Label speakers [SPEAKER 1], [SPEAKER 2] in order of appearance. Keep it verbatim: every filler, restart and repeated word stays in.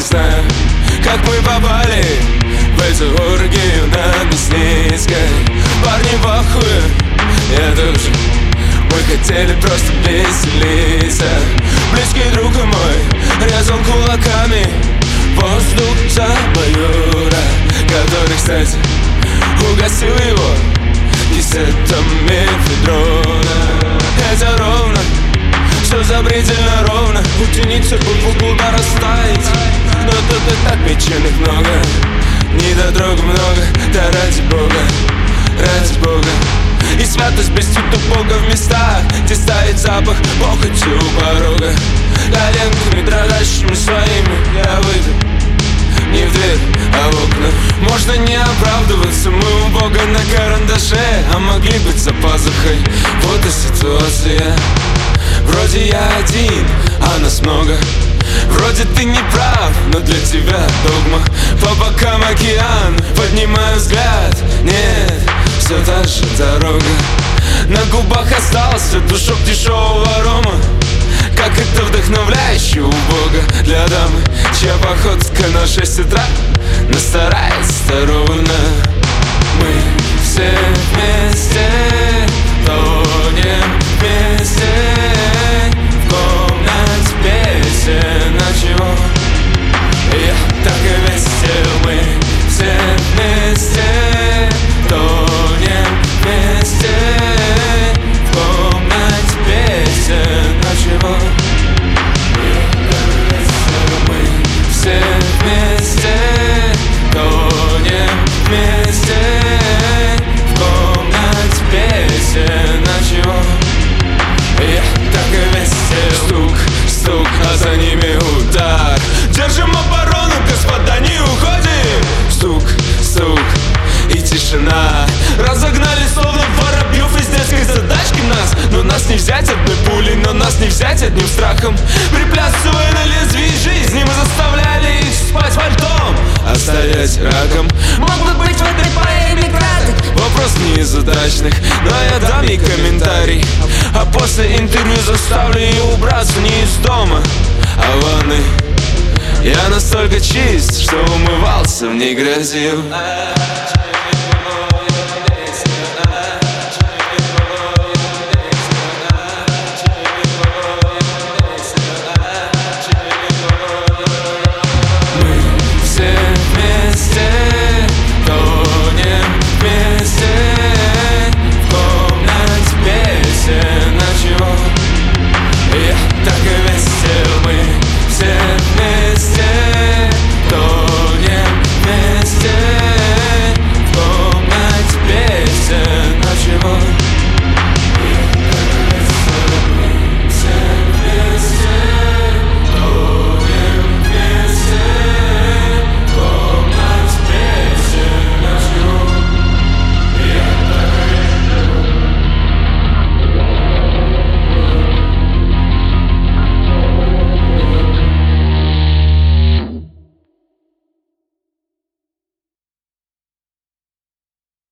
[SPEAKER 1] не знаю, как мы попали в эту оргию на Мясницкой. Парни в ахуе, я тоже. Мы хотели просто веселиться. Близкий друг мой резал кулаками воздух за майора, который, кстати, угасил его кисетом мефедрона. Это ровно, все запредельно ровно. Утяниться букву удар оставить. Но тут и так печенек много, недотрог много. Да ради Бога, ради Бога. И святость блестит у Бога в местах, где стоит запах похоти у порога. Коленками дрожащими своими я выйду не в дверь, а в окна. Можно не оправдываться, мы у Бога на карандаше, а могли быть за пазухой. Вот и ситуация. Вроде я один, а нас много. Вроде ты не прав, но для тебя догма. По бокам океан, поднимаю взгляд. Нет, все та же дорога. На губах остался душок дешевого арома. Как это вдохновляюще у Бога для дамы, чья походка на шесть утра настарается здоровно. Мы все вместе тонем вместе в комнате песен. А чего? Я так и весел. Мы все вместе тонем вместе в комнате песен. А чего? Мы все вместе тонем вместе в комнате песен. А чего? Я так и весел. Стук, стук, а за ними удар. Держим оборону, господа, не уходим. Стук, стук и тишина. Разогнали словно воробьев из детской задачки нас. Но нас не взять одной пулей, но нас не взять одним страхом. Приплясывая на лезвии жизни, мы заставляли их спать фальтом, а стоять раком.
[SPEAKER 2] Мог бы быть в этой поэме краток.
[SPEAKER 1] Вопрос не из удачных, но я дам ей комментарий. А после интервью заставлю ее убраться не из дома, а в ванной. Я настолько чист, что умывался в ней грязью.